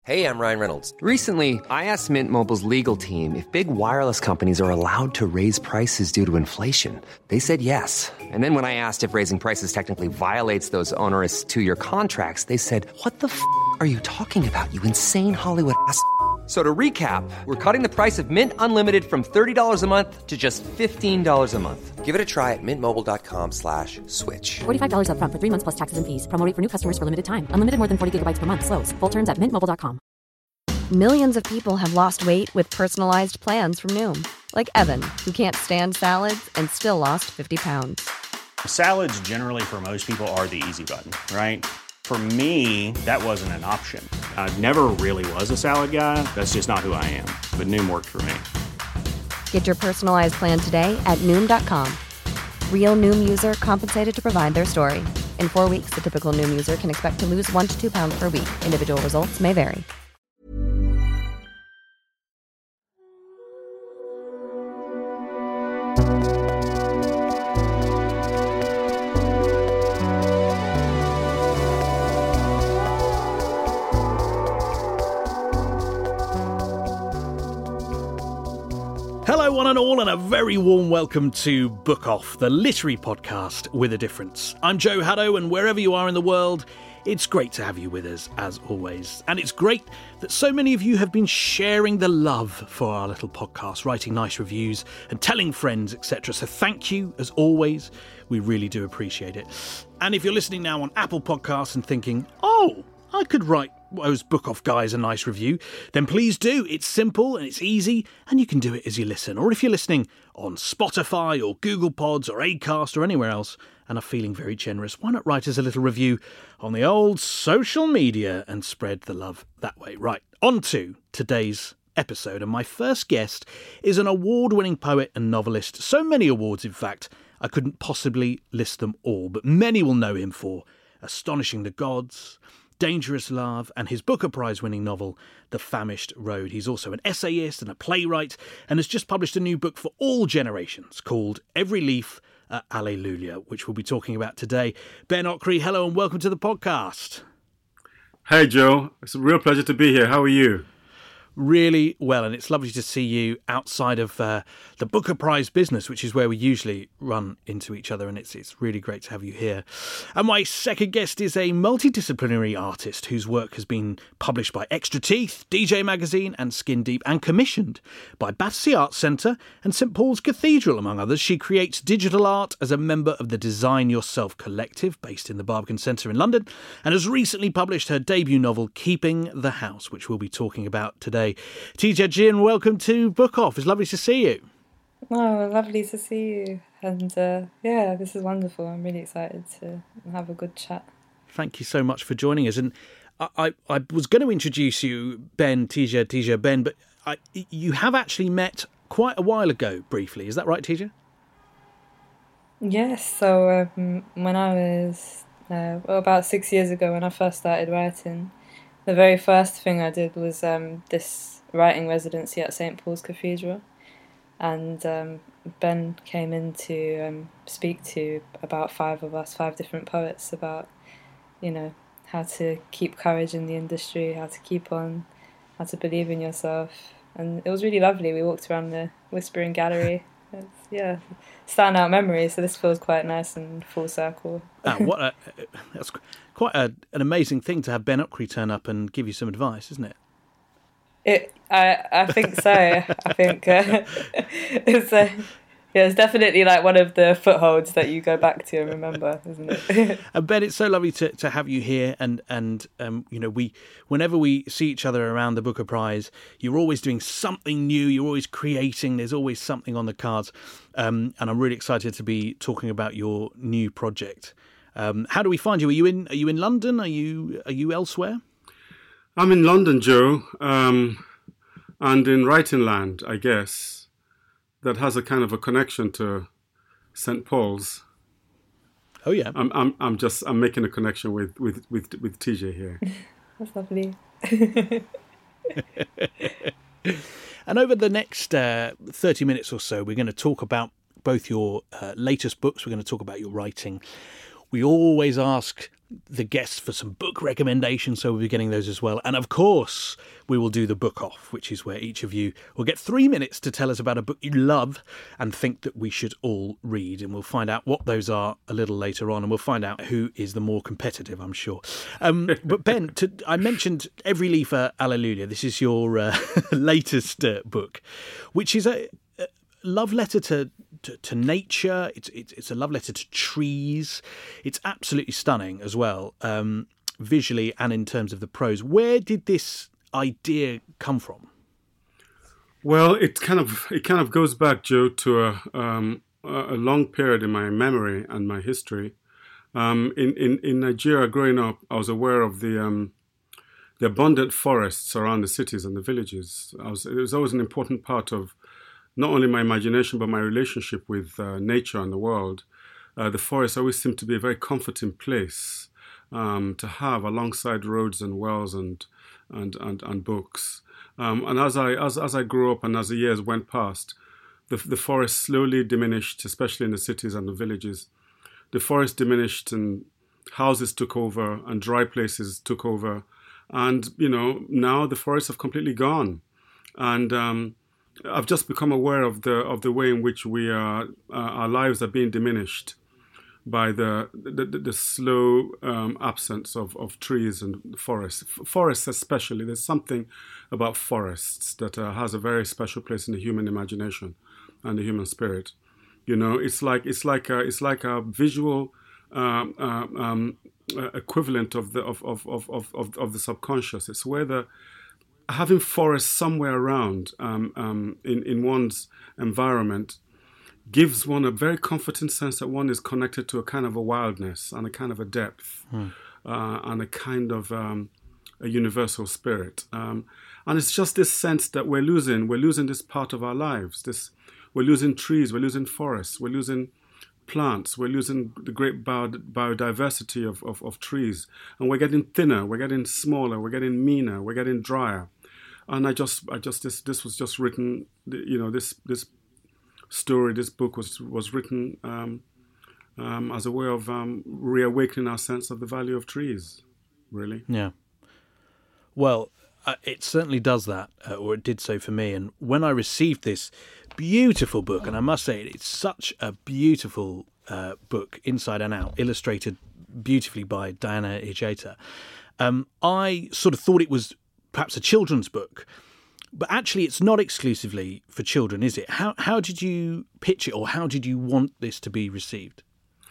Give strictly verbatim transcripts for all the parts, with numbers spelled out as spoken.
Hey, I'm Ryan Reynolds. Recently, I asked Mint Mobile's legal team if big wireless companies are allowed to raise prices due to inflation. They said yes. And then when I asked if raising prices technically violates those onerous two-year contracts, they said, what the f*** are you talking about, you insane Hollywood ass f- So to recap, we're cutting the price of Mint Unlimited from thirty dollars a month to just fifteen dollars a month. Give it a try at mintmobile.com slash switch. forty-five dollars up front for three months plus taxes and fees. Promo rate for new customers for limited time. Unlimited more than forty gigabytes per month. Slows full terms at mint mobile dot com. Millions of people have lost weight with personalized plans from Noom. Like Evan, who can't stand salads and still lost fifty pounds. Salads generally for most people are the easy button, right? For me, that wasn't an option. I never really was a salad guy. That's just not who I am. But Noom worked for me. Get your personalized plan today at Noom dot com. Real Noom user compensated to provide their story. In four weeks, the typical Noom user can expect to lose one to two pounds per week. Individual results may vary. Hello one and all, and a very warm welcome to Book Off, the literary podcast with a difference. I'm Joe Haddo, and wherever you are in the world, it's great to have you with us, as always. And it's great that so many of you have been sharing the love for our little podcast, writing nice reviews and telling friends, et cetera. So thank you, as always. We really do appreciate it. And if you're listening now on Apple Podcasts and thinking, oh, I could write those Book Off guys a nice review, then please do. It's simple and it's easy, and you can do it as you listen. Or if you're listening on Spotify or Google Pods or Acast or anywhere else and are feeling very generous, why not write us a little review on the old social media and spread the love that way? Right, on to today's episode. And my first guest is an award-winning poet and novelist. So many awards, in fact, I couldn't possibly list them all, but many will know him for Astonishing the Gods, Dangerous Love, and his Booker Prize-winning novel, The Famished Road. He's also an essayist and a playwright, and has just published a new book for all generations called Every Leaf uh, Alleluia, which we'll be talking about today. Ben Okri, hello and welcome to the podcast. Hey Joe, it's a real pleasure to be here. How are you? Really well, and it's lovely to see you outside of uh, the Booker Prize business, which is where we usually run into each other, and it's it's really great to have you here. And my second guest is a multidisciplinary artist whose work has been published by Extra Teeth, D J Magazine and Skin Deep, and commissioned by Battersea Arts Centre and St Paul's Cathedral, among others. She creates digital art as a member of the Design Yourself Collective, based in the Barbican Centre in London, and has recently published her debut novel, Keeping the House, which we'll be talking about today. Tidjah Jin, welcome to Book Off. It's lovely to see you. Oh, lovely to see you. And uh, yeah, this is wonderful. I'm really excited to have a good chat. Thank you so much for joining us. And I, I, I was going to introduce you, Ben, Tidjah, Tidjah, Ben, but I, you have actually met quite a while ago, briefly. Is that right, Tidjah? Yes. So um, when I was, uh, well, about six years ago, when I first started writing, the very first thing I did was um, this writing residency at St Paul's Cathedral, and um, Ben came in to um, speak to about five of us, five different poets, about, you know, how to keep courage in the industry, how to keep on, how to believe in yourself, and it was really lovely. We walked around the Whispering Gallery. It's, yeah, standout memory. So this feels quite nice and full circle. Ah, what a, that's quite a, an amazing thing to have Ben Okri turn up and give you some advice, isn't it? It, I, I think so. I think uh, it's a, yeah, it's definitely like one of the footholds that you go back to and remember, isn't it? And Ben, it's so lovely to, to have you here, and and um, you know, we whenever we see each other around the Booker Prize, you're always doing something new. You're always creating. There's always something on the cards, um, and I'm really excited to be talking about your new project. Um, how do we find you? Are you in Are you in London? Are you Are you elsewhere? I'm in London, Joe, um, and in writing land, I guess. That has a kind of a connection to St Paul's. Oh yeah, I'm I'm I'm just I'm making a connection with with with, with Tidjah here. That's lovely. And over the next uh, thirty minutes or so, we're going to talk about both your uh, latest books. We're going to talk about your writing. We always ask the guests for some book recommendations, so we'll be getting those as well. And of course, we will do the book off, which is where each of you will get three minutes to tell us about a book you love and think that we should all read. And we'll find out what those are a little later on, and we'll find out who is the more competitive, I'm sure. Um, but Ben, to, I mentioned Every Leaf Alleluia. This is your uh, latest uh, book, which is a, a love letter to To, to nature. It's, it's it's a love letter to trees. It's absolutely stunning as well, um, visually and in terms of the prose. Where did this idea come from? Well, it kind of it kind of goes back, Joe, to a um, a long period in my memory and my history. Um, in, in in Nigeria, growing up, I was aware of the um, the abundant forests around the cities and the villages. I was, it was always an important part of not only my imagination, but my relationship with uh, nature and the world. Uh, the forest always seemed to be a very comforting place um, to have alongside roads and wells and and and, and books. Um, and as I as as I grew up and as the years went past, the the forest slowly diminished, especially in the cities and the villages. The forest diminished, and houses took over, and dry places took over, and you know now the forests have completely gone, and um, I've just become aware of the of the way in which we are uh, our lives are being diminished by the the, the, the slow um, absence of, of trees and forests. Forests especially, there's something about forests that uh, has a very special place in the human imagination and the human spirit. You know, it's like it's like a, it's like a visual um, uh, um, uh, equivalent of the of of, of, of of the subconscious. It's where the having forests somewhere around um, um, in, in one's environment gives one a very comforting sense that one is connected to a kind of a wildness and a kind of a depth hmm. uh, and a kind of um, a universal spirit. Um, and it's just this sense that we're losing, we're losing this part of our lives. This, we're losing trees, we're losing forests, we're losing plants, we're losing the great bio- biodiversity of, of, of trees, and we're getting thinner, we're getting smaller, we're getting meaner, we're getting drier. And I just, I just, this, this was just written, you know, this, this story, this book was was written um, um, as a way of um, reawakening our sense of the value of trees, really. Yeah. Well, uh, it certainly does that, uh, or it did so for me. And when I received this beautiful book, and I must say it's such a beautiful uh, book, inside and out, illustrated beautifully by Diana Ijeta, um, I sort of thought it was perhaps a children's book. But actually, it's not exclusively for children, is it? How how did you pitch it, or how did you want this to be received?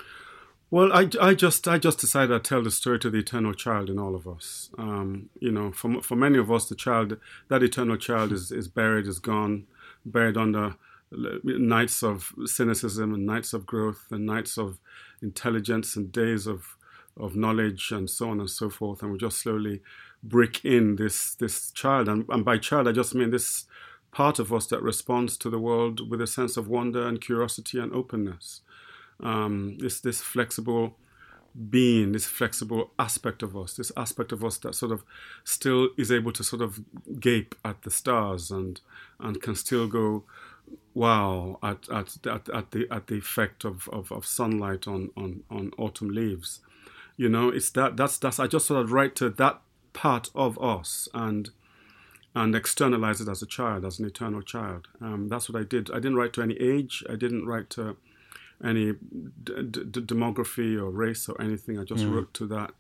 Well, I, I just I just decided I'd tell the story to the eternal child in all of us. Um, you know, for for many of us, the child, that eternal child is, is buried, is gone, buried under nights of cynicism and nights of growth and nights of intelligence and days of of knowledge and so on and so forth. And we just slowly brick in this this child, and, and by child I just mean this part of us that responds to the world with a sense of wonder and curiosity and openness. Um, this this flexible being, this flexible aspect of us, this aspect of us that sort of still is able to sort of gape at the stars and and can still go, wow, at at at, at the at the effect of, of, of sunlight on, on, on autumn leaves. You know, it's that that's that's I just sort of write to that part of us and and externalize it as a child, as an eternal child. Um, that's what I did. I didn't write to any age. I didn't write to any d- d- demography or race or anything. I just mm. wrote to that,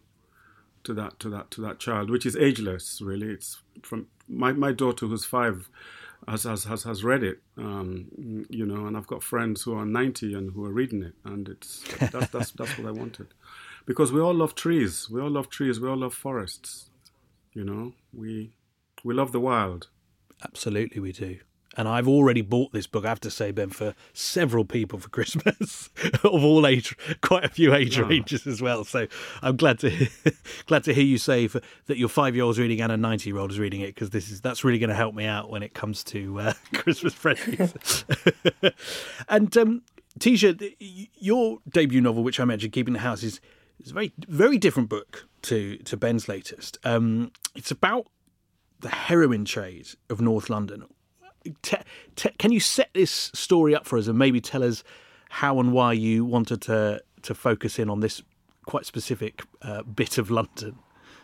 to that, to that, to that child, which is ageless. Really, it's from my, my daughter who's five has has has, has read it. Um, you know, and I've got friends who are ninety and who are reading it, and it's that's that's that's what I wanted, because we all love trees. We all love trees. We all love forests. You know, we we love the wild. Absolutely, we do. And I've already bought this book, I have to say, Ben, for several people for Christmas of all age, quite a few age yeah. ranges as well. So I'm glad to hear, glad to hear you say for, that your five-year-old's reading and a ninety-year-old is reading it, because this is that's really going to help me out when it comes to uh, Christmas presents. And um, Tisha, your debut novel, which I mentioned, Keeping the House, is is a very very different book to to Ben's latest. Um, it's about the heroin trade of North London. Te, te, can you set this story up for us and maybe tell us how and why you wanted to to focus in on this quite specific uh, bit of London?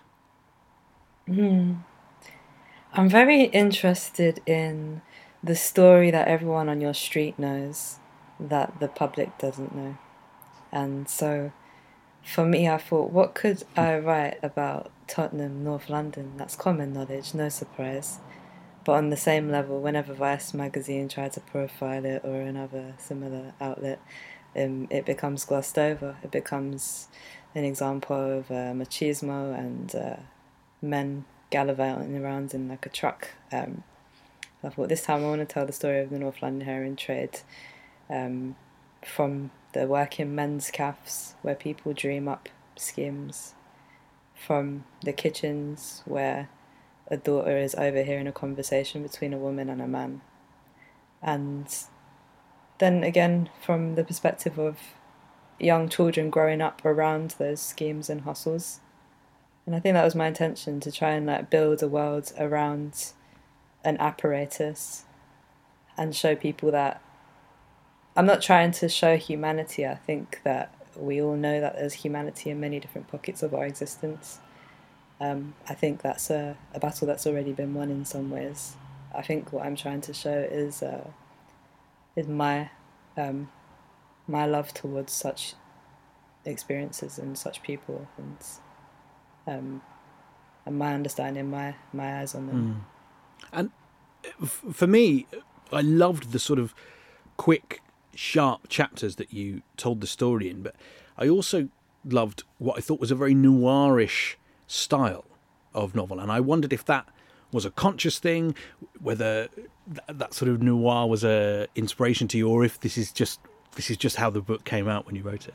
Mm. I'm very interested in the story that everyone on your street knows that the public doesn't know. And so for me, I thought, what could I write about Tottenham, North London? That's common knowledge, no surprise. But on the same level, whenever Vice magazine tried to profile it or another similar outlet, um, it becomes glossed over. It becomes an example of uh, machismo and uh, men gallivanting around in like a truck. Um, I thought this time I want to tell the story of the North London heroin trade, um, from the working men's cafes where people dream up schemes, from the kitchens where a daughter is overhearing a conversation between a woman and a man, and then again from the perspective of young children growing up around those schemes and hustles. And I think that was my intention, to try and like build a world around an apparatus and show people that I'm not trying to show humanity. I think that we all know that there's humanity in many different pockets of our existence. Um, I think that's a, a battle that's already been won in some ways. I think what I'm trying to show is uh, is my um, my love towards such experiences and such people, and um, and my understanding, my my eyes on them. Mm. And f- for me, I loved the sort of quick, sharp chapters that you told the story in, but I also loved what I thought was a very noirish style of novel, and I wondered if that was a conscious thing, whether th- that sort of noir was a inspiration to you, or if this is just this is just how the book came out when you wrote it.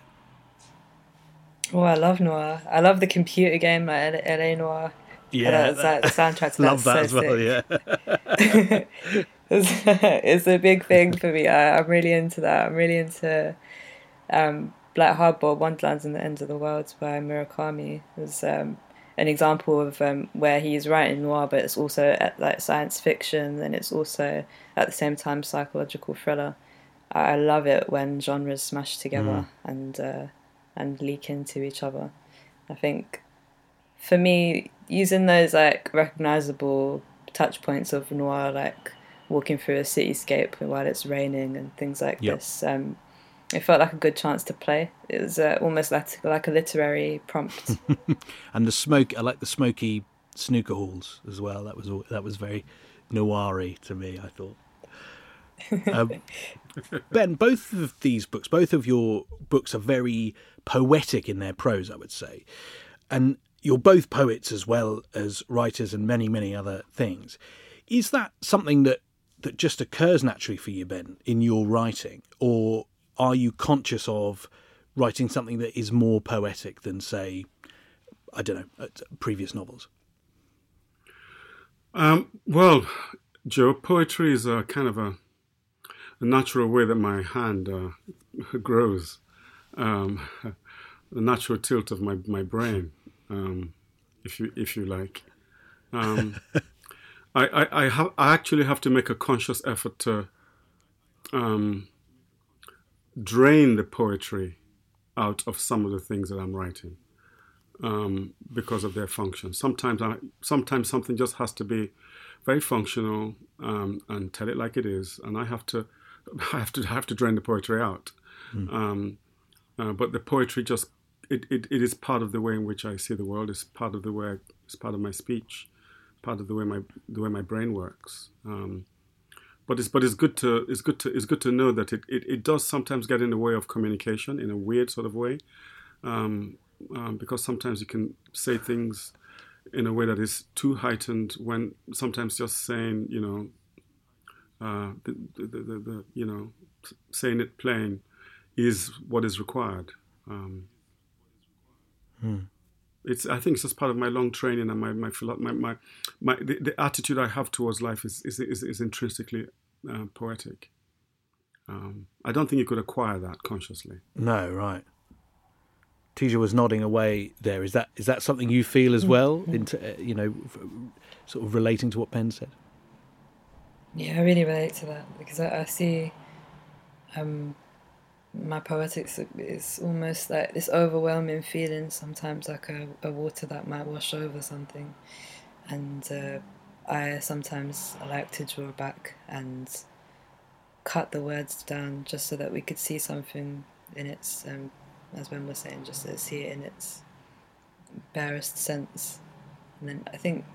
Oh, I love noir. I love the computer game like L A Noire. Yeah, that's like the soundtrack to love that so as well. sick. Yeah, it's, it's a big thing for me. I, I'm really into that. I'm really into um, Black Hardball, Wonderlands and the End of the World by Murakami. It's um, an example of um, where he's writing noir, but it's also at, like science fiction, and it's also at the same time psychological thriller. I, I love it when genres smash together mm. and uh, and leak into each other. I think for me, using those like recognizable touch points of noir, like walking through a cityscape while it's raining and things like yep. this, um, it felt like a good chance to play. It was uh, almost like, like a literary prompt. And the smoke, I like the smoky snooker halls as well. That was that was very noir-y to me, I thought. Um, Ben, both of these books, both of your books are very poetic in their prose, I would say. And you're both poets as well as writers and many, many other things. Is that something that, that just occurs naturally for you, Ben, in your writing? Or are you conscious of writing something that is more poetic than, say, I don't know, previous novels? Um, well, Joe, poetry is a kind of a, a natural way that my hand uh, grows, um, the natural tilt of my, my brain. Um, if you if you like, um, I I I, have, I actually have to make a conscious effort to um, drain the poetry out of some of the things that I'm writing um, because of their function. Sometimes I sometimes something just has to be very functional um, and tell it like it is, and I have to I have to have to drain the poetry out. Mm. Um, uh, but the poetry just It, it it is part of the way in which I see the world. It's part of the way. It's part of my speech, part of the way my the way my brain works. Um, but it's but it's good to it's good to it's good to know that it, it, it does sometimes get in the way of communication in a weird sort of way, um, um, because sometimes you can say things in a way that is too heightened when sometimes just saying you know uh, the, the, the, the, the you know saying it plain is what is required. Um, Hmm. It's. I think it's just part of my long training and my my my my, my the, the attitude I have towards life is is is, is intrinsically uh, poetic. Um, I don't think you could acquire that consciously. No, right. Tija was nodding away there. Is that is that something you feel as well? Into uh, you know, sort of relating to what Ben said. Yeah, I really relate to that because I, I see, um, my poetics is almost like this overwhelming feeling, sometimes like a, a water that might wash over something. And uh, I sometimes like to draw back and cut the words down just so that we could see something in its, um, as Ben was saying, just to see it in its barest sense. And then I think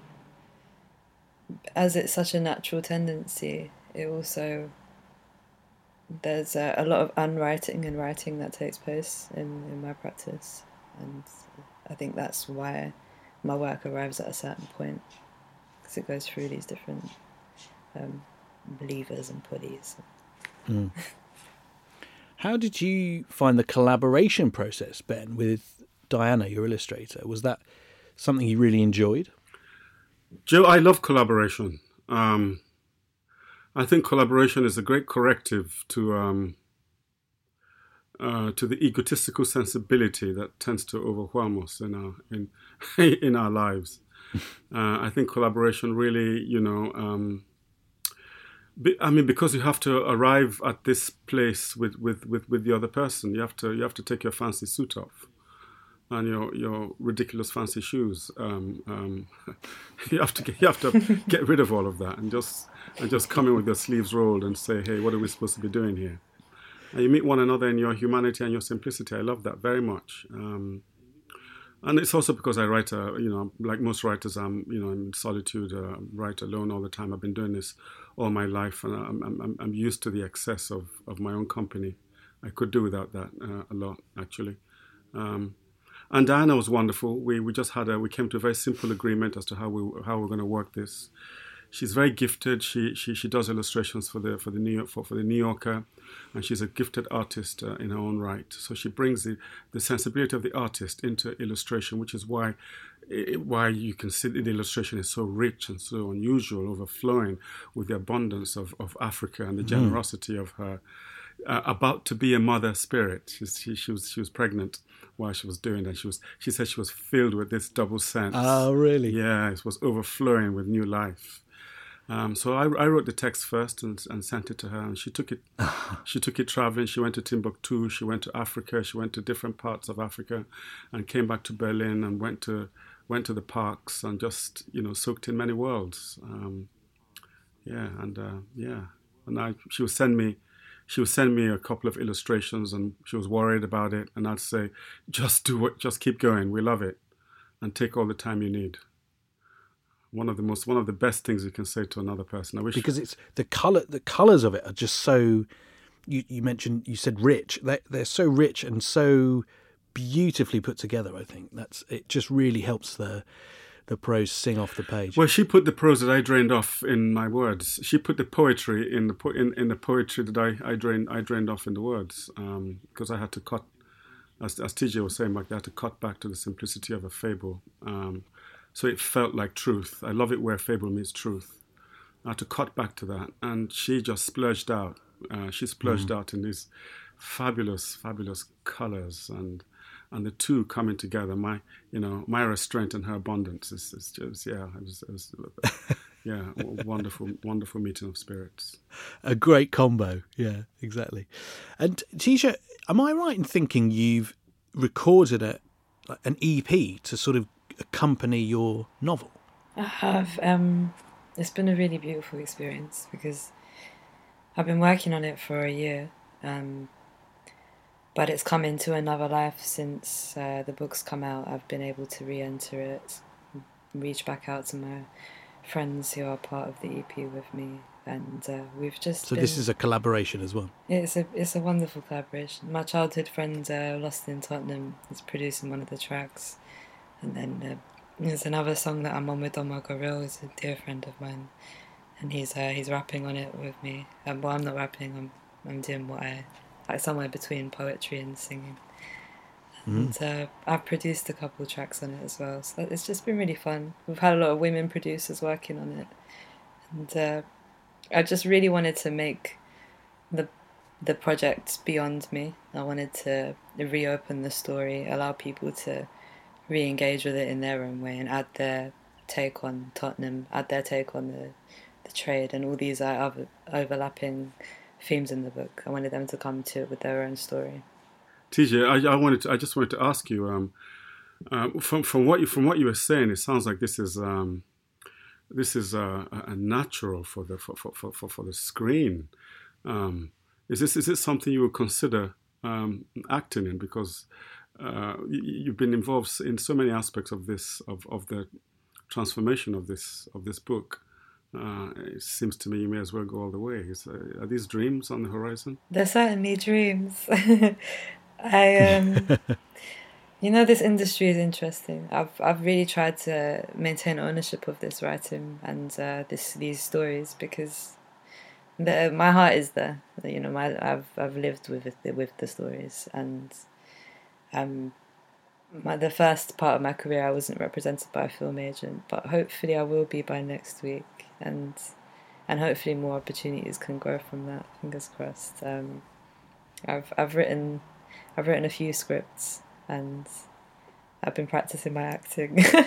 as it's such a natural tendency, it also, there's a, a lot of unwriting and writing that takes place in, in my practice. And I think that's why my work arrives at a certain point, because it goes through these different um, levers and pulleys. Mm. How did you find the collaboration process, Ben, with Diana, your illustrator? Was that something you really enjoyed? Joe, I love collaboration. Um, I think collaboration is a great corrective to um, uh, to the egotistical sensibility that tends to overwhelm us in our in in our lives. Uh, I think collaboration really, you know, um, be, I mean, because you have to arrive at this place with, with, with, with the other person, you have to you have to take your fancy suit off and your your ridiculous fancy shoes. Um, um, you have to get, you have to get rid of all of that and just and just come in with your sleeves rolled and say, hey, what are we supposed to be doing here? And you meet one another in your humanity and your simplicity. I love that very much. Um, and it's also because I write, uh, you know, like most writers, I'm, you know, in solitude, uh, write alone all the time. I've been doing this all my life, and I'm I'm, I'm used to the excess of, of my own company. I could do without that uh, a lot, actually. Um, And Diana was wonderful. We we just had a we came to a very simple agreement as to how we how we're going to work this. She's very gifted. She she she does illustrations for the for the New York for, for the New Yorker, and she's a gifted artist uh, in her own right. So she brings the, the sensibility of the artist into illustration, which is why it, why you can see the illustration is so rich and so unusual, overflowing with the abundance of, of Africa and the generosity of her. Uh, about to be a mother spirit. She, she, she was she was pregnant while she was doing that. She was she said she was filled with this double sense. Oh, really? Yeah, it was overflowing with new life. Um, so I, I wrote the text first and, and sent it to her, and she took it. She took it traveling. She went to Timbuktu. She went to Africa. She went to different parts of Africa, and came back to Berlin and went to went to the parks and just you know soaked in many worlds. Um, yeah, and uh, yeah, and I she would send me. She would send me a couple of illustrations, and she was worried about it. And I'd say, "Just do it. Just keep going. We love it, and take all the time you need." One of the most, one of the best things you can say to another person. I wish because it's the color. The colors of it are just so. You, you mentioned you said rich. They they're so rich and so beautifully put together. I think that's it. Just really helps the. the prose sing off the page. Well, she put the prose that I drained off in my words. She put the poetry in the po- in, in the poetry that I, I drained I drained off in the words, um, because I had to cut, as as T J was saying, like I had to cut back to the simplicity of a fable, um, so it felt like truth. I love it where fable meets truth. I had to cut back to that, and she just splurged out. Uh, she splurged mm. out in these fabulous, fabulous colours and. And the two coming together, my, you know, my restraint and her abundance is, is just, yeah, it was, it was yeah, wonderful, wonderful meeting of spirits. A great combo, yeah, exactly. And Tisha, am I right in thinking you've recorded a, like an E P to sort of accompany your novel? I have. Um, it's been a really beautiful experience because I've been working on it for a year. Um, But it's come into another life since uh, the book's come out. I've been able to re-enter it, reach back out to my friends who are part of the E P with me, and uh, we've just. So been... this is a collaboration as well. It's a it's a wonderful collaboration. My childhood friend uh, Lost in Tottenham is producing one of the tracks, and then uh, there's another song that I'm on with Omar Goril, who's a dear friend of mine, and he's uh, he's rapping on it with me. Um, well, I'm not rapping. I'm I'm doing what I. Like somewhere between poetry and singing. And mm. uh, I've produced a couple of tracks on it as well. So it's just been really fun. We've had a lot of women producers working on it. And uh, I just really wanted to make the the project beyond me. I wanted to reopen the story, allow people to re-engage with it in their own way and add their take on Tottenham, add their take on the, the trade and all these uh, other overlapping themes in the book. I wanted them to come to it with their own story. T J, I, I wanted to, I just wanted to ask you, um, uh, from from what you from what you were saying, it sounds like this is um, this is a, a natural for the for for, for, for the screen. Um, is this is this something you would consider um, acting in? Because uh, you, you've been involved in so many aspects of this of, of the transformation of this of this book. Uh, it seems to me you may as well go all the way. Is, uh, are these dreams on the horizon? They're certainly dreams. I um, you know, this industry is interesting. I've I've really tried to maintain ownership of this writing and uh, this these stories because the my heart is there. You know, my I've I've lived with it, with the stories, and um, my the first part of my career I wasn't represented by a film agent, but hopefully I will be by next week, and and hopefully more opportunities can grow from that. Fingers crossed. Um, I've I've written. I've written a few scripts and I've been practicing my acting. So,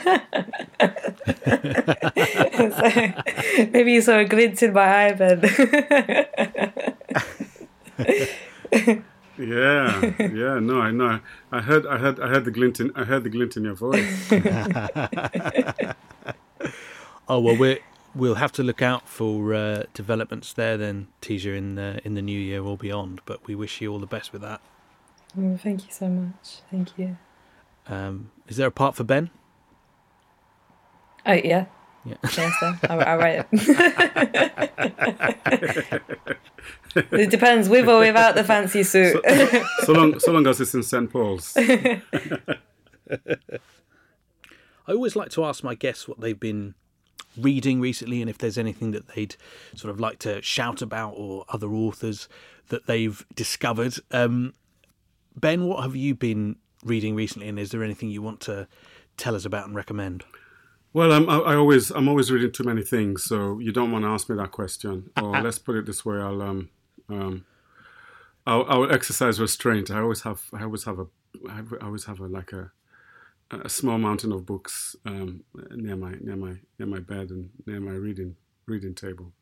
maybe you saw a glint in my eye then. yeah, yeah, no, I know. I heard, I heard, I heard the glint in, I heard the glint in your voice. Oh well, we we'll have to look out for uh, developments there then, Teja, in the in the new year or beyond. But we wish you all the best with that. Oh, thank you so much. Thank you. Um, is there a part for Ben? Oh, yeah. Yeah. Yes, sir. I'll, I'll write it. It depends, with or without the fancy suit. So, so long, so long as it's in Saint Paul's. I always like to ask my guests what they've been reading recently and if there's anything that they'd sort of like to shout about or other authors that they've discovered. Um, Ben, what have you been reading recently, and is there anything you want to tell us about and recommend? Well, I'm, I, I always, I'm always reading too many things, so you don't want to ask me that question. Or let's put it this way: I'll, um, um, I'll, I'll exercise restraint. I always have, I always have a, I always have a like a, a small mountain of books um, near my, near my, near my bed and near my reading, reading table.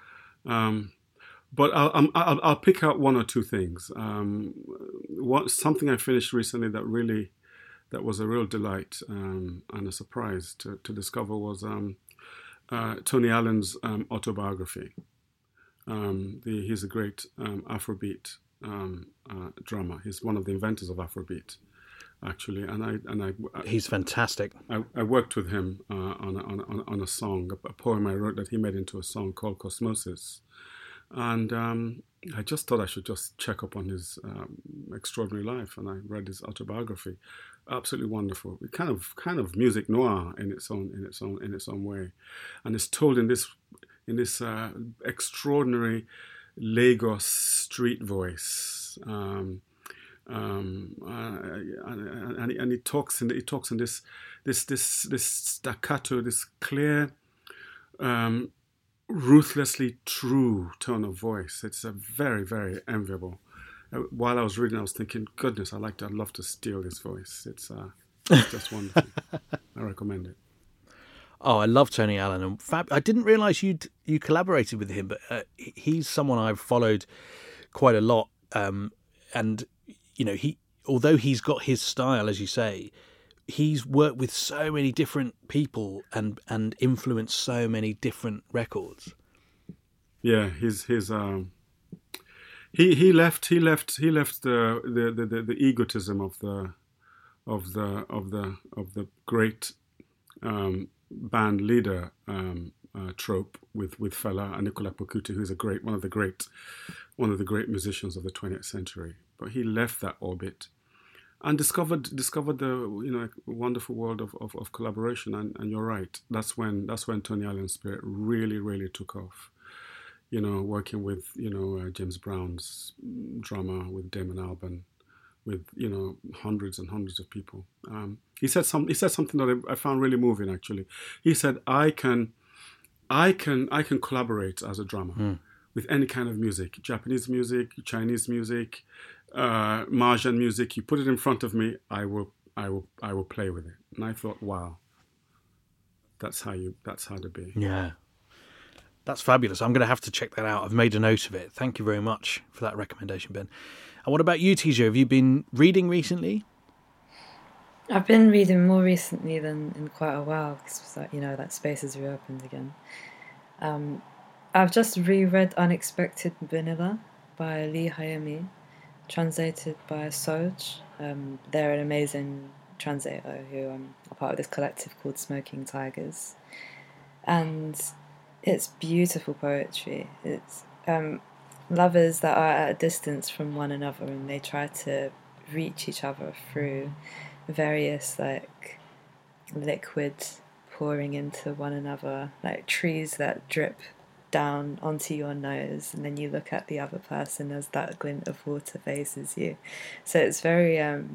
Um, But I'll, I'll I'll pick out one or two things. Um, what something I finished recently that really that was a real delight um, and a surprise to, to discover was um, uh, Tony Allen's um, autobiography. Um, the, he's a great um, Afrobeat um, uh, drummer. He's one of the inventors of Afrobeat, actually. And I and I he's fantastic. I, I worked with him uh, on a, on a, on a song, a poem I wrote that he made into a song called Cosmosis. And um, I just thought I should just check up on his um, extraordinary life, and I read his autobiography. Absolutely wonderful. It kind of kind of music noir in its own in its own in its own way, and it's told in this in this uh, extraordinary Lagos street voice. Um, um, uh, and, and, and he talks in he talks in this this this this staccato, this clear. Um, ruthlessly true tone of voice. It's a very, very enviable. Uh, while I was reading, I was thinking, goodness, I'd like to, I'd love to steal this voice. It's, uh, it's just wonderful. I recommend it. Oh, I love Tony Allen. And Fab, I didn't realise you you collaborated with him, but uh, he's someone I've followed quite a lot. Um, and you know, he although he's got his style, as you say, he's worked with so many different people and, and influenced so many different records. Yeah, he's he's um, he he left he left he left the the, the, the, the egotism of the of the of the of the great um, band leader um, uh, trope with with Fela and Nicolas Pokuti, who's a great one of the great one of the great musicians of the twentieth century. But he left that orbit. And discovered discovered the you know wonderful world of, of, of collaboration, and, and you're right. That's when that's when Tony Allen's spirit really really took off. You know, working with you know uh, James Brown's drummer, with Damon Albarn, with you know hundreds and hundreds of people. Um, he said some he said something that I, I found really moving. Actually, he said, "I can, I can, I can collaborate as a drummer mm. with any kind of music, Japanese music, Chinese music." Uh, Marjan music, you put it in front of me, I will, I will, I will play with it. And I thought, wow, that's how you, that's how to be. Yeah, That's fabulous. I'm going to have to check that out. I've made a note of it. Thank you very much for that recommendation, Ben. And what about you, Tijo? Have you been reading recently? I've been reading more recently than in quite a while because, you know, that space has reopened again. Um, I've just reread Unexpected Vanilla by Lee Hayami, translated by Soj. Um, they're an amazing translator who um, are part of this collective called Smoking Tigers. And it's beautiful poetry. It's um, lovers that are at a distance from one another, and they try to reach each other through various like liquid pouring into one another, like trees that drip down onto your nose, and then you look at the other person as that glint of water faces you. So it's very um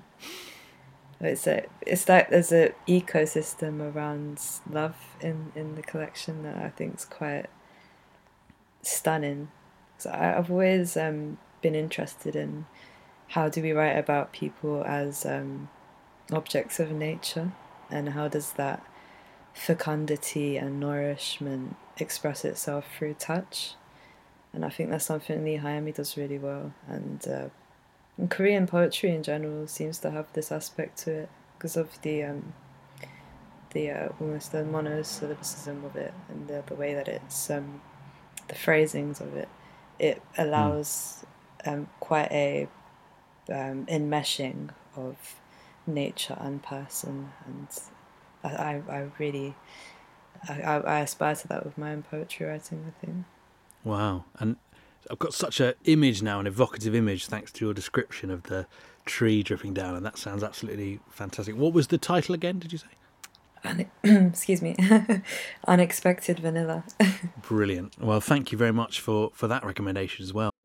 it's a it's like there's an ecosystem around love in in the collection that I think is quite stunning. So I, I've always um been interested in how do we write about people as um objects of nature, and how does that fecundity and nourishment express itself through touch. And I think that's something Lee Hayami does really well, and, uh, and Korean poetry in general seems to have this aspect to it because of the um, the uh, almost the monosyllabicism of it, and the, the way that it's um, the phrasings of it. It allows um, quite a um, enmeshing of nature and person, and I, I really I, I aspire to that with my own poetry writing, I think. Wow. And I've got such an image now, an evocative image, thanks to your description of the tree dripping down, and that sounds absolutely fantastic. What was the title again, did you say? Un- Excuse me. Unexpected Vanilla. Brilliant. Well, thank you very much for, for that recommendation as well.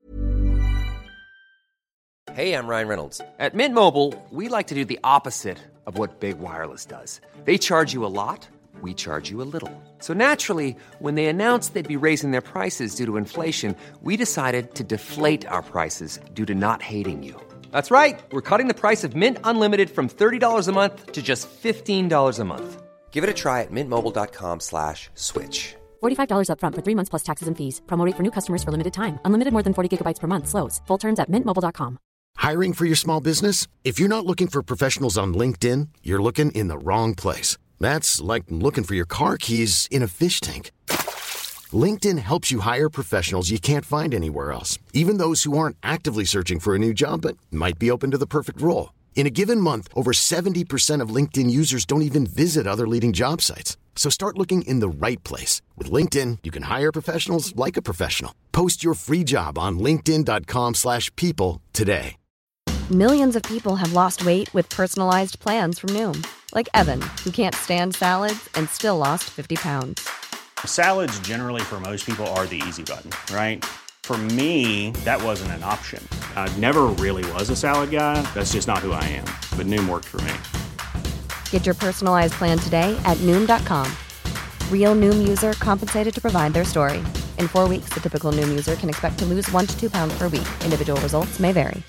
Hey, I'm Ryan Reynolds. At Mint Mobile, we like to do the opposite of what Big Wireless does. They charge you a lot, we charge you a little. So naturally, when they announced they'd be raising their prices due to inflation, we decided to deflate our prices due to not hating you. That's right. We're cutting the price of Mint Unlimited from thirty dollars a month to just fifteen dollars a month. Give it a try at mintmobile.com slash switch. forty-five dollars up front for three months plus taxes and fees. Promo rate for new customers for limited time. Unlimited more than forty gigabytes per month. Slows full terms at mint mobile dot com. Hiring for your small business? If you're not looking for professionals on LinkedIn, you're looking in the wrong place. That's like looking for your car keys in a fish tank. LinkedIn helps you hire professionals you can't find anywhere else, even those who aren't actively searching for a new job but might be open to the perfect role. In a given month, over seventy percent of LinkedIn users don't even visit other leading job sites. So start looking in the right place. With LinkedIn, you can hire professionals like a professional. Post your free job on linkedin.com slash people today. Millions of people have lost weight with personalized plans from Noom. Like Evan, who can't stand salads and still lost fifty pounds. Salads generally for most people are the easy button, right? For me, that wasn't an option. I never really was a salad guy. That's just not who I am. But Noom worked for me. Get your personalized plan today at Noom dot com. Real Noom user compensated to provide their story. In four weeks, the typical Noom user can expect to lose one to two pounds per week. Individual results may vary.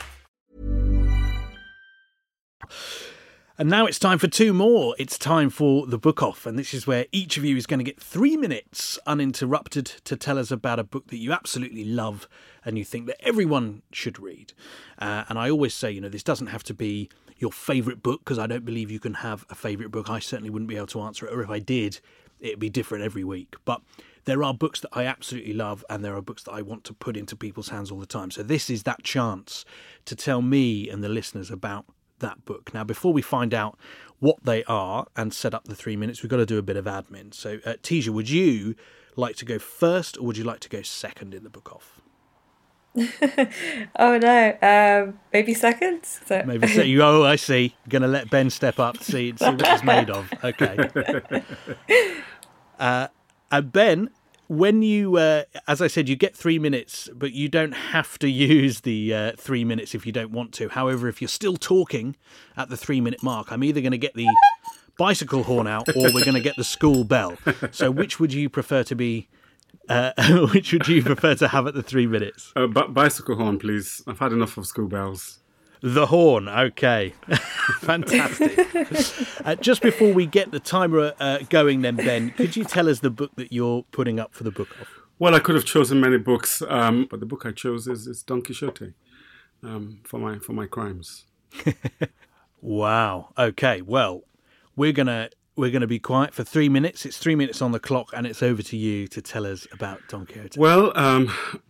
And now it's time for two more. It's time for the book off, and this is where each of you is going to get three minutes uninterrupted to tell us about a book that you absolutely love and you think that everyone should read. Uh, and I always say, you know, this doesn't have to be your favourite book, because I don't believe you can have a favourite book. I certainly wouldn't be able to answer it, or if I did, it'd be different every week. But there are books that I absolutely love, and there are books that I want to put into people's hands all the time. So this is that chance to tell me and the listeners about that book. Now, before we find out what they are and set up the three minutes, we've got to do a bit of admin. So, uh, Tisha, would you like to go first, or would you like to go second in the book off? Oh no, um, maybe second. So. Maybe so. You. Oh, I see. Going to let Ben step up to see, see what he's made of. Okay. Uh, and Ben, when you, uh, as I said, you get three minutes, but you don't have to use the uh, three minutes if you don't want to. However, if you're still talking at the three minute mark, I'm either going to get the bicycle horn out or we're going to get the school bell. So which would you prefer to be, uh, which would you prefer to have at the three minutes? Uh, b- bicycle horn, please. I've had enough of school bells. The horn, okay. Fantastic. uh, just before we get the timer uh, going then, Ben, could you tell us the book that you're putting up for the book off? Well, I could have chosen many books, um, but the book I chose is, is Don Quixote um, for my for my crimes. Wow. Okay. Well, we're gonna we're gonna be quiet for three minutes. It's three minutes on the clock, and it's over to you to tell us about Don Quixote. Well, um,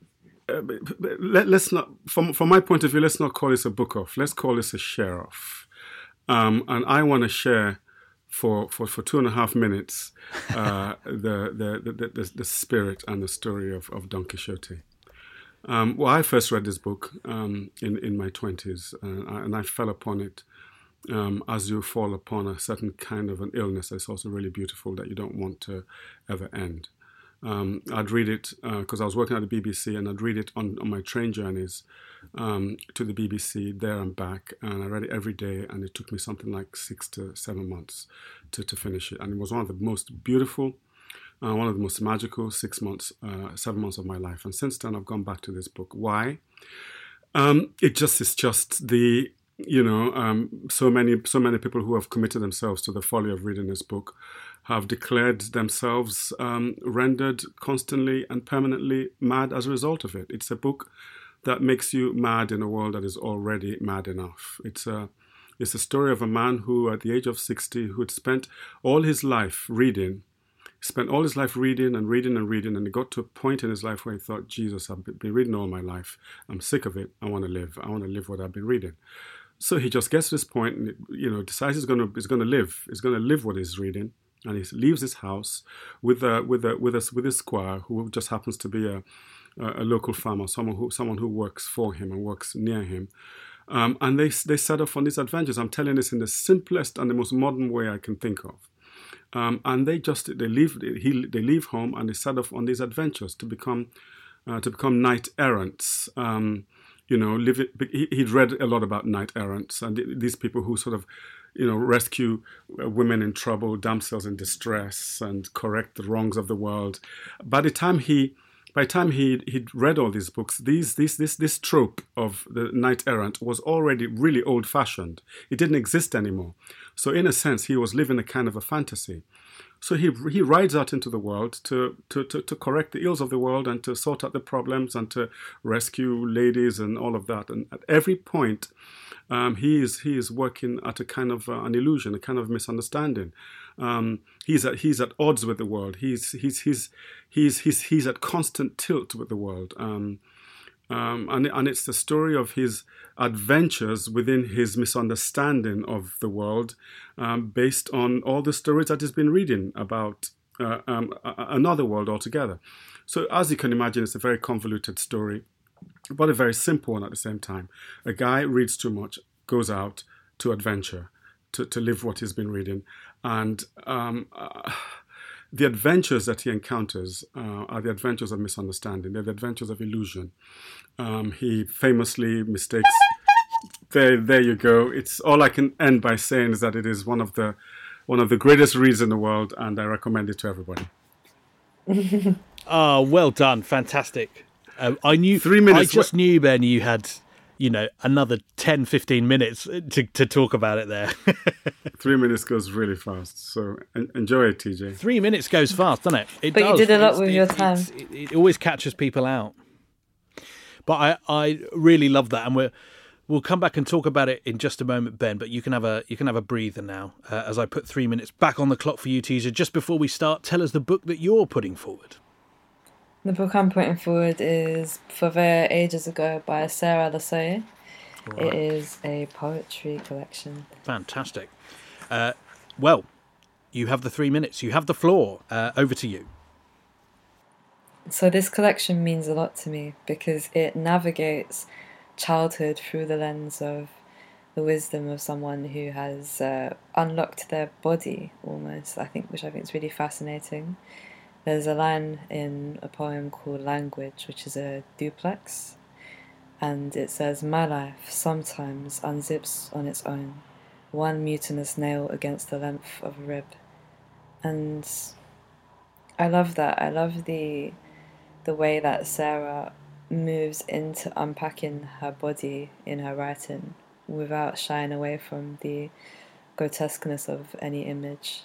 let, let's not. From from my point of view, let's not call this a book off. Let's call this a share off. Um, and I want to share. For, for, for two and a half minutes, uh, the, the, the, the the spirit and the story of, of Don Quixote. Um, well, I first read this book um, in in my twenties, uh, and I fell upon it um, as you fall upon a certain kind of an illness that's also really beautiful that you don't want to ever end. Um, I'd read it because uh, I was working at the B B C, and I'd read it on, on my train journeys um, to the B B C, there and back, and I read it every day, and it took me something like six to seven months to, to finish it. And it was one of the most beautiful, uh, one of the most magical six months, uh, seven months of my life. And since then, I've gone back to this book. Why? Um, it just is just the you know um, so many so many people who have committed themselves to the folly of reading this book have declared themselves um, rendered constantly and permanently mad as a result of it. It's a book that makes you mad in a world that is already mad enough. It's a, it's a story of a man who, at the age of sixty, who had spent all his life reading, spent all his life reading and reading and reading, and he got to a point in his life where he thought, Jesus, I've been reading all my life. I'm sick of it. I want to live. I want to live what I've been reading. So he just gets to this point and, you know, decides he's going to, he's going to live. He's going to live what he's reading. And he leaves his house with a with a with a with his squire, who just happens to be a a local farmer, someone who someone who works for him and works near him, um, and they they set off on these adventures. I'm telling this in the simplest and the most modern way I can think of. Um, and they just they leave he they leave home and they set off on these adventures to become uh, to become knight errants. Um, you know, live it, he, he'd read a lot about knight errants and these people who sort of, you know, rescue women in trouble, damsels in distress, and correct the wrongs of the world. By the time he, by the time he he'd read all these books, these these this this trope of the knight errant was already really old-fashioned. It didn't exist anymore. So in a sense, he was living a kind of a fantasy. So he he rides out into the world to, to, to, to correct the ills of the world and to sort out the problems and to rescue ladies and all of that. And at every point, um, he is he is working at a kind of uh, an illusion, a kind of misunderstanding. Um, he's at he's at odds with the world. He's he's he's he's he's he's at constant tilt with the world. Um, Um, and, and it's the story of his adventures within his misunderstanding of the world, um, based on all the stories that he's been reading about uh, um, another world altogether. So as you can imagine, it's a very convoluted story, but a very simple one at the same time. A guy reads too much, goes out to adventure, to, to live what he's been reading. And um, uh, the adventures that he encounters uh, are the adventures of misunderstanding. They're the adventures of illusion. Um, he famously mistakes. There, there you go. It's all I can end by saying is that it is one of the one of the greatest reads in the world, and I recommend it to everybody. Oh, well done, fantastic! Um, I knew three minutes. I just knew, Ben, you had, you know, another ten, fifteen minutes to to talk about it there. Three minutes goes really fast, so en- enjoy it, T J. Three minutes goes fast, doesn't it? It but does. You did a lot it's, with it, your time. It, it always catches people out. But I, I really love that, and we're we'll come back and talk about it in just a moment, Ben. But you can have a you can have a breather now, uh, as I put three minutes back on the clock for you, Teaser. Just before we start, tell us the book that you're putting forward. The book I'm putting forward is For There Ages Ago by Sarah Lasoye. Right. It is a poetry collection. Fantastic. Uh, well, you have the three minutes. You have the floor. Uh, over to you. So this collection means a lot to me because it navigates childhood through the lens of the wisdom of someone who has uh, unlocked their body almost, I think, which I think is really fascinating. There's a line in a poem called Language, which is a duplex, and it says, "My life sometimes unzips on its own, one mutinous nail against the length of a rib." And I love that. I love the the way that Sarah moves into unpacking her body in her writing without shying away from the grotesqueness of any image,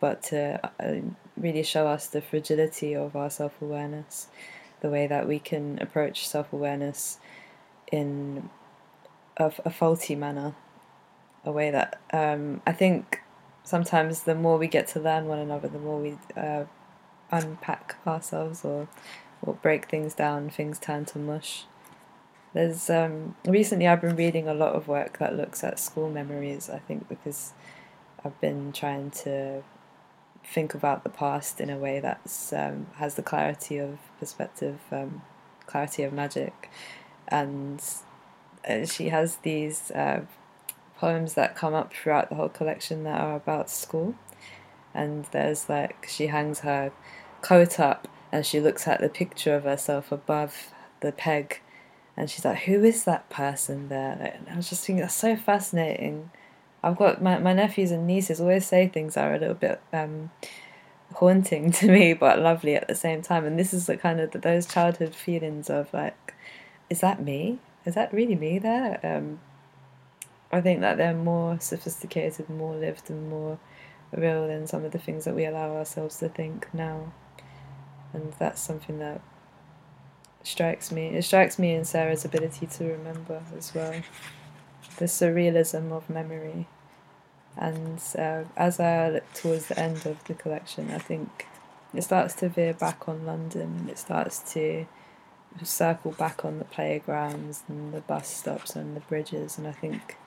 but to uh, really show us the fragility of our self-awareness, the way that we can approach self-awareness in a, a faulty manner, a way that um, I think sometimes the more we get to learn one another, the more we uh, unpack ourselves or or break things down, things turn to mush. There's um, recently I've been reading a lot of work that looks at school memories, I think because I've been trying to think about the past in a way that's um, has the clarity of perspective, um, clarity of magic. And uh, she has these uh, poems that come up throughout the whole collection that are about school. And there's like, she hangs her coat up and she looks at the picture of herself above the peg and she's like, who is that person there? And I was just thinking, that's so fascinating. I've got my, my nephews and nieces always say things that are a little bit um, haunting to me but lovely at the same time. And this is the kind of the, those childhood feelings of like, is that me? Is that really me there? Um, I think that they're more sophisticated, more lived and more real than some of the things that we allow ourselves to think now. And that's something that strikes me. It strikes me in Sarah's ability to remember as well. The surrealism of memory. And uh, as I look towards the end of the collection, I think it starts to veer back on London. It starts to circle back on the playgrounds and the bus stops and the bridges. And I think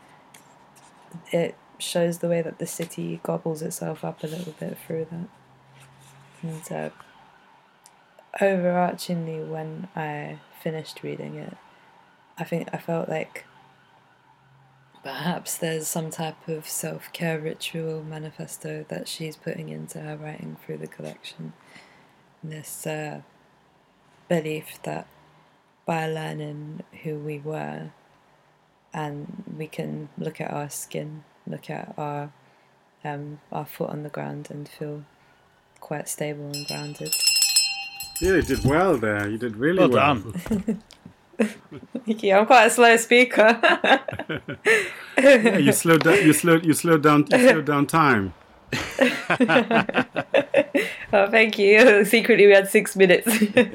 it shows the way that the city gobbles itself up a little bit through that. And uh, overarchingly, when I finished reading it, I think I felt like perhaps there's some type of self-care ritual manifesto that she's putting into her writing through the collection. This uh, belief that by learning who we were, and we can look at our skin, look at our um, our foot on the ground and feel quite stable and grounded. Yeah, you did well there. You did really well. well. Done. Thank you. I'm quite a slow speaker. Yeah, you slowed down. You slowed. You slowed down. You slowed down time. Oh, thank you. Secretly, we had six minutes.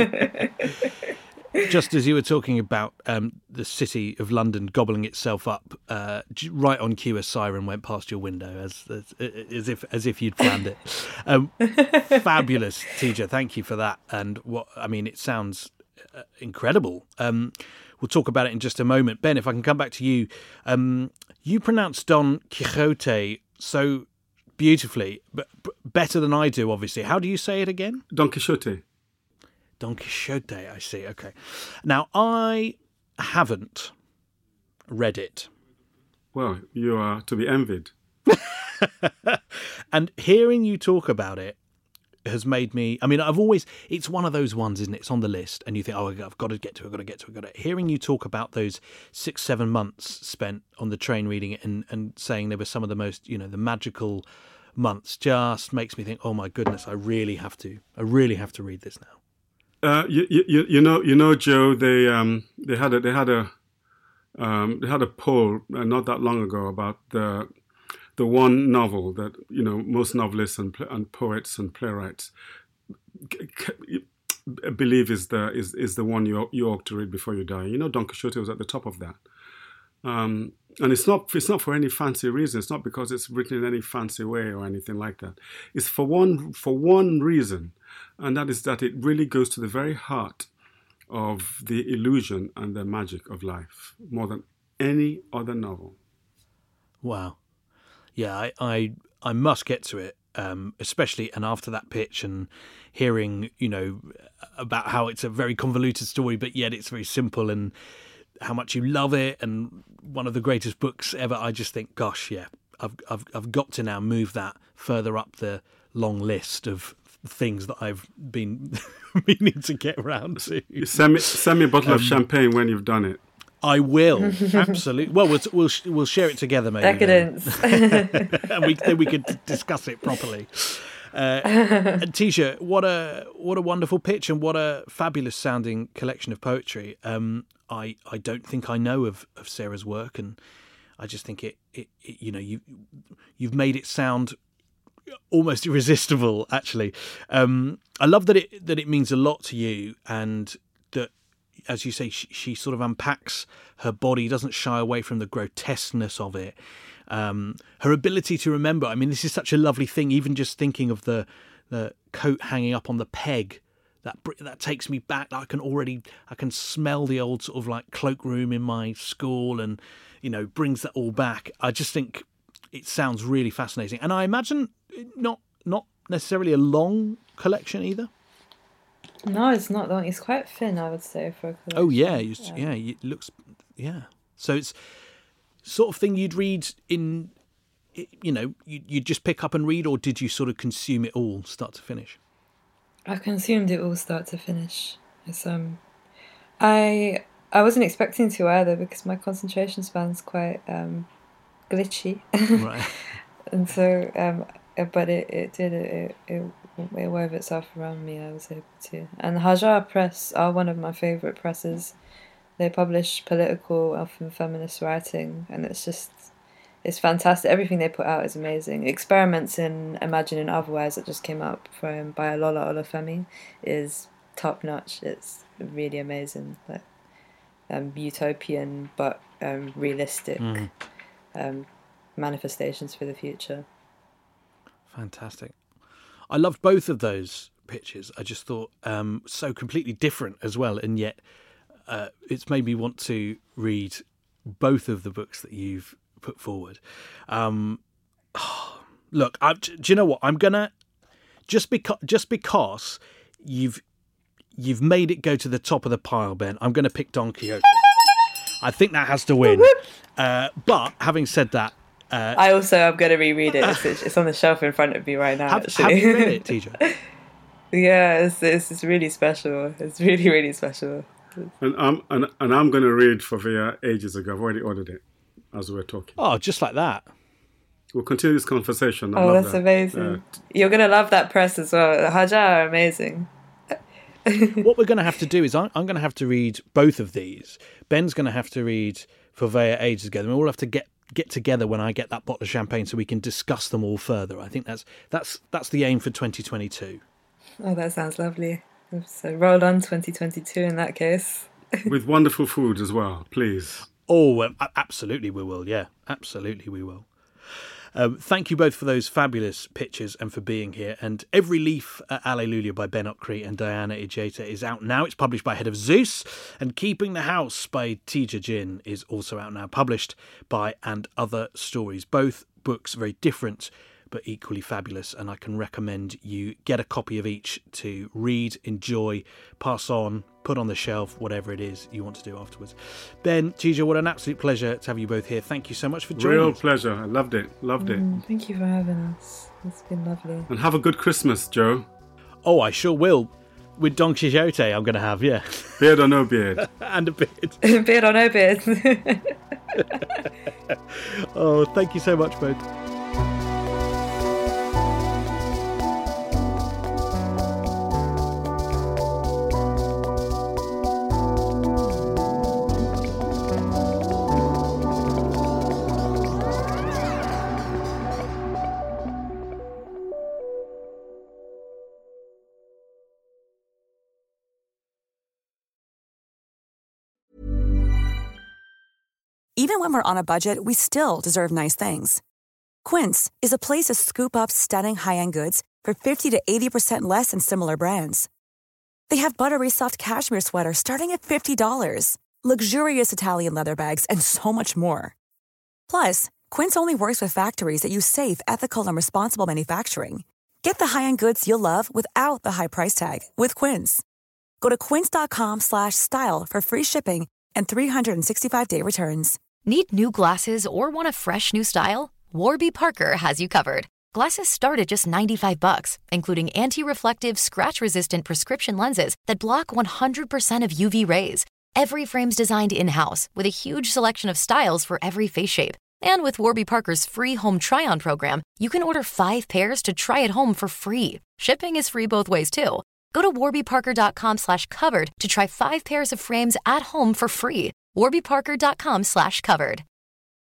Just as you were talking about um, the city of London gobbling itself up, uh, right on cue, a siren went past your window, as as, as if as if you'd planned it. Um, fabulous, Tija. Thank you for that. And what I mean, it sounds uh, incredible. Um, we'll talk about it in just a moment. Ben, if I can come back to you, um, you pronounce Don Quixote so beautifully, but better than I do. Obviously, how do you say it again? Don Quixote. Don Quixote, I see. Okay. Now, I haven't read it. Well, you are to be envied. And hearing you talk about it has made me... I mean, I've always... It's one of those ones, isn't it? It's on the list, and you think, oh, I've got to get to it, I've got to get to it, I've got to... Hearing you talk about those six, seven months spent on the train reading it and, and saying they were some of the most, you know, the magical months just makes me think, oh, my goodness, I really have to. I really have to read this now. Uh, you, you you know you know Joe, they um they had a they had a um they had a poll uh, not that long ago about the the one novel that you know most novelists and and poets and playwrights believe is the is, is the one you you ought to read before you die. You know, Don Quixote was at the top of that, um, and it's not it's not for any fancy reason. It's not because it's written in any fancy way or anything like that. It's for one for one reason. And that is that it really goes to the very heart of the illusion and the magic of life, more than any other novel. Wow. Yeah, I I, I must get to it, um, especially, and after that pitch and hearing, you know, about how it's a very convoluted story, but yet it's very simple and how much you love it and one of the greatest books ever. I just think, gosh, yeah, I've I've I've got to now move that further up the long list of things that I've been meaning to get around to. Send me, send me a bottle um, of champagne when you've done it. I will, absolutely. Well, we'll we'll we'll share it together, maybe. Decadence. And we then we could discuss it properly. Uh, and Tisha, what a what a wonderful pitch and what a fabulous sounding collection of poetry. Um, I I don't think I know of, of Sarah's work, and I just think it, it, it you know you you've made it sound almost irresistible, actually. Um, I love that it that it means a lot to you, and that, as you say, she, she sort of unpacks her body, doesn't shy away from the grotesqueness of it. Um, her ability to remember. I mean, this is such a lovely thing. Even just thinking of the the coat hanging up on the peg, that that takes me back. I can already, I can smell the old sort of like cloakroom in my school, and you know, brings that all back. I just think it sounds really fascinating, and I imagine not not necessarily a long collection either. No, it's not long. It's quite thin, I would say, for a collection. Oh yeah, you, yeah, it looks, yeah. So it's sort of thing you'd read in, you know, you you'd just pick up and read, or did you sort of consume it all, start to finish? I consumed it all, start to finish. It's um, I I wasn't expecting to either, because my concentration span's quite um, glitchy. Right. And so, um, but it it did it it. it wove itself around me. I was able to. And Hajar Press are one of my favourite presses. They publish political, often feminist writing, and it's just, it's fantastic. Everything they put out is amazing. Experiments in Imagining Otherwise that just came out from by Alola Olufemi is top notch. It's really amazing. Like, um, utopian but um, realistic mm. um, manifestations for the future. Fantastic. I loved both of those pictures. I just thought um, so completely different as well, and yet uh, it's made me want to read both of the books that you've put forward. Um, oh, look, I, do you know what? I'm gonna just because just because you've you've made it go to the top of the pile, Ben. I'm going to pick Don Quixote. I think that has to win. Uh, but having said that. Uh, I also am going to reread it. It's, it's on the shelf in front of me right now. Have, actually. have you read it, Teja? Yeah, it's, it's it's really special. It's really really special. And I'm and, and I'm going to read Fovea ages ago. I've already ordered it as we we're talking. Oh, just like that. We'll continue this conversation. I oh, love that's that. amazing. Uh, You're going to love that press as well. Hajar are amazing. What we're going to have to do is I'm, I'm going to have to read both of these. Ben's going to have to read Fovea ages ago. And we'll have to get. get together when I get that bottle of champagne so we can discuss them all further. I think that's that's that's the aim for twenty twenty-two. Oh, that sounds lovely. So roll on twenty twenty-two in that case. With wonderful food as well, please. Oh, um, absolutely we will. Yeah, absolutely we will. Um, thank you both for those fabulous pictures and for being here. And Every Leaf at Alleluia by Ben Okri and Diana Ijeta is out now. It's published by Head of Zeus. And Keeping the House by Teja Jin is also out now, published by And Other Stories. Both books very different but equally fabulous, and I can recommend you get a copy of each to read, enjoy, pass on, put on the shelf, whatever it is you want to do afterwards. Ben, Teja, what an absolute pleasure to have you both here. Thank you so much for joining Real us. pleasure. I loved it. Loved it. Mm, thank you for having us. It's been lovely. And have a good Christmas, Joe. Oh, I sure will. With Don Quixote, I'm going to have, yeah. Beard or no beard. And a beard. Beard or no beard. Oh, thank you so much, both. Even when we're on a budget, we still deserve nice things. Quince is a place to scoop up stunning high-end goods for fifty to eighty percent less than similar brands. They have buttery soft cashmere sweaters starting at fifty dollars, luxurious Italian leather bags, and so much more. Plus, Quince only works with factories that use safe, ethical, and responsible manufacturing. Get the high-end goods you'll love without the high price tag with Quince. Go to quince.com slash style for free shipping and three sixty-five day returns. Need new glasses or want a fresh new style? Warby Parker has you covered. Glasses start at just ninety-five bucks, including anti-reflective, scratch-resistant prescription lenses that block one hundred percent of U V rays. Every frame's designed in-house with a huge selection of styles for every face shape. And with Warby Parker's free home try-on program, you can order five pairs to try at home for free. Shipping is free both ways, too. Go to warbyparker.com slash covered to try five pairs of frames at home for free. warbyparker.com slash covered.